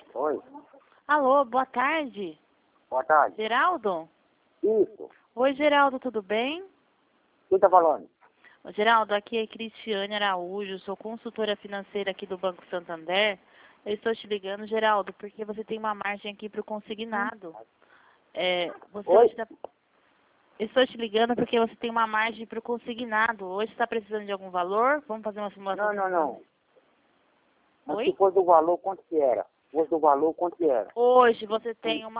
Oi, Alô, boa tarde. boa tarde. Geraldo? Isso, Oi, Geraldo, tudo bem? quem tá falando? Ô, Geraldo, aqui é Cristiane Araújo, sou consultora financeira aqui do Banco Santander. Eu estou te ligando, Geraldo, porque você tem uma margem aqui para o consignado. Você Oi? hoje tá... Estou te ligando porque você tem uma margem para o consignado. Hoje está precisando de algum valor? Vamos fazer uma simulação? Não. Mas Oi? se fosse do valor, quanto que era? Se fosse do valor, quanto que era? Hoje você tem uma